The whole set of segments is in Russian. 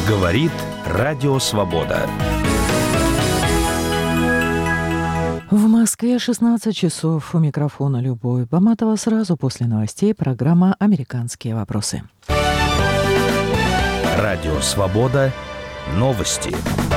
Говорит Радио Свобода. В Москве 16 часов. У микрофона Любовь Баматова. Сразу после новостей программа «Американские вопросы». Радио Свобода. Новости.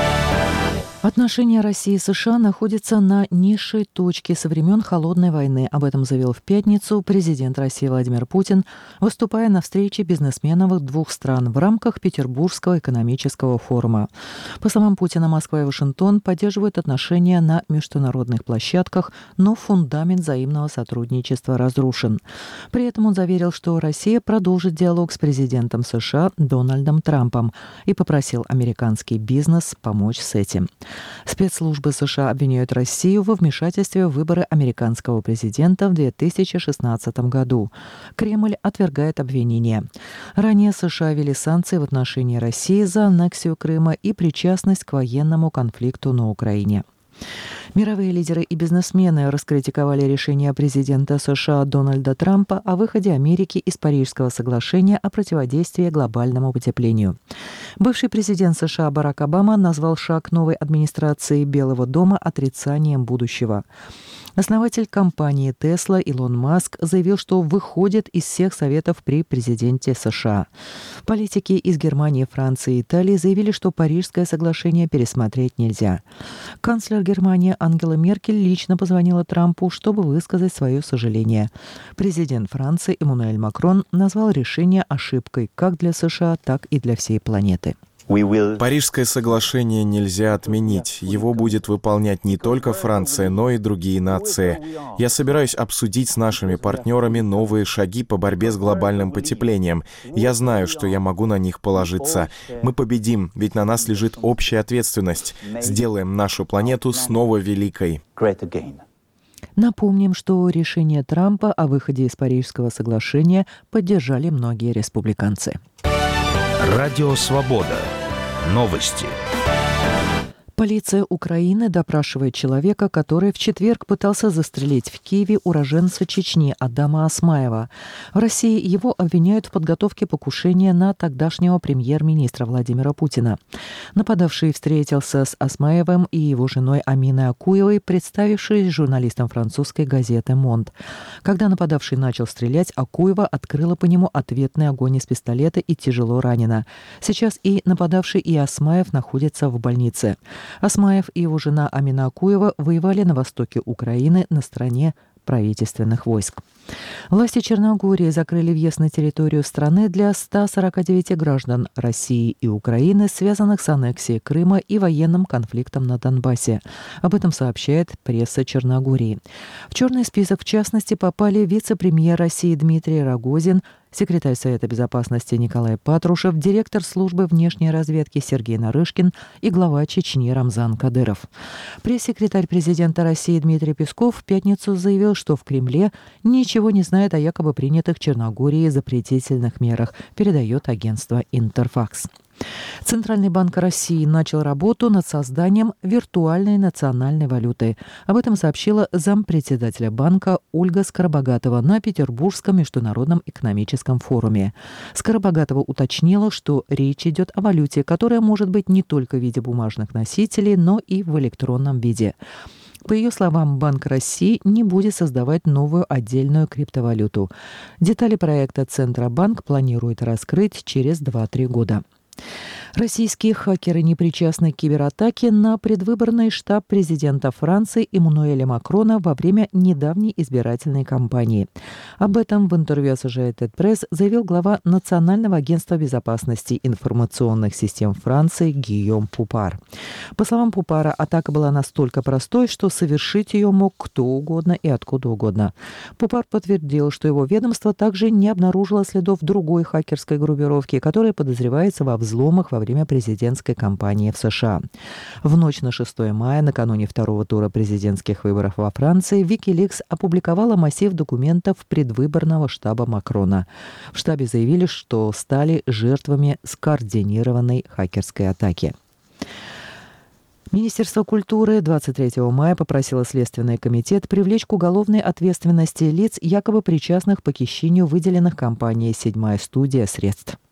Отношения России и США находятся на низшей точке со времен Холодной войны. Об этом заявил в пятницу президент России Владимир Путин, выступая на встрече бизнесменов двух стран в рамках Петербургского экономического форума. По словам Путина, Москва и Вашингтон поддерживают отношения на международных площадках, но фундамент взаимного сотрудничества разрушен. При этом он заверил, что Россия продолжит диалог с президентом США Дональдом Трампом и попросил американский бизнес помочь с этим. Спецслужбы США обвиняют Россию во вмешательстве в выборы американского президента в 2016 году. Кремль отвергает обвинения. Ранее США ввели санкции в отношении России за аннексию Крыма и причастность к военному конфликту на Украине. Мировые лидеры и бизнесмены раскритиковали решение президента США Дональда Трампа о выходе Америки из Парижского соглашения о противодействии глобальному потеплению. Бывший президент США Барак Обама назвал шаг новой администрации Белого дома отрицанием будущего. Основатель компании Tesla Илон Маск заявил, что выходит из всех советов при президенте США. Политики из Германии, Франции и Италии заявили, что Парижское соглашение пересмотреть нельзя. Канцлер Германии Ангела Меркель лично позвонила Трампу, чтобы высказать свое сожаление. Президент Франции Эммануэль Макрон назвал решение ошибкой как для США, так и для всей планеты. Парижское соглашение нельзя отменить. Его будет выполнять не только Франция, но и другие нации. Я собираюсь обсудить с нашими партнерами новые шаги по борьбе с глобальным потеплением. Я знаю, что я могу на них положиться. Мы победим, ведь на нас лежит общая ответственность. Сделаем нашу планету снова великой. Напомним, что решение Трампа о выходе из Парижского соглашения поддержали многие республиканцы. Радио Свобода. Новости. Полиция Украины допрашивает человека, который в четверг пытался застрелить в Киеве уроженца Чечни Адама Осмаева. В России его обвиняют в подготовке покушения на тогдашнего премьер-министра Владимира Путина. Нападавший встретился с Осмаевым и его женой Аминой Акуевой, представившей журналистам французской газеты «Монд». Когда нападавший начал стрелять, Акуева открыла по нему ответный огонь из пистолета и тяжело ранена. Сейчас и нападавший, и Осмаев находятся в больнице. Осмаев и его жена Амина Акуева воевали на востоке Украины на стороне правительственных войск. Власти Черногории закрыли въезд на территорию страны для 149 граждан России и Украины, связанных с аннексией Крыма и военным конфликтом на Донбассе. Об этом сообщает пресса Черногории. В черный список, в частности, попали вице-премьер России Дмитрий Рогозин, секретарь Совета безопасности Николай Патрушев, директор службы внешней разведки Сергей Нарышкин и глава Чечни Рамзан Кадыров. Пресс-секретарь президента России Дмитрий Песков в пятницу заявил, что в Кремле ничего не знает о якобы принятых Черногорией запретительных мерах, передает агентство «Интерфакс». Центральный банк России начал работу над созданием виртуальной национальной валюты. Об этом сообщила зампредседателя банка Ольга Скоробогатова на Петербургском международном экономическом форуме. Скоробогатова уточнила, что речь идет о валюте, которая может быть не только в виде бумажных носителей, но и в электронном виде. По ее словам, Банк России не будет создавать новую отдельную криптовалюту. Детали проекта Центробанк планирует раскрыть через 2-3 года. Российские хакеры не причастны к кибератаке на предвыборный штаб президента Франции Эммануэля Макрона во время недавней избирательной кампании. Об этом в интервью Associated Press заявил глава Национального агентства безопасности информационных систем Франции Гийом Пупар. По словам Пупара, атака была настолько простой, что совершить ее мог кто угодно и откуда угодно. Пупар подтвердил, что его ведомство также не обнаружило следов другой хакерской группировки, которая подозревается во взломах во время президентской кампании в США. В ночь на 6 мая, накануне второго тура президентских выборов во Франции, Wikileaks опубликовала массив документов предвыборного штаба Макрона. В штабе заявили, что стали жертвами скоординированной хакерской атаки. Министерство культуры 23 мая попросило Следственный комитет привлечь к уголовной ответственности лиц, якобы причастных к похищению выделенных компанией «Седьмая студия» средств.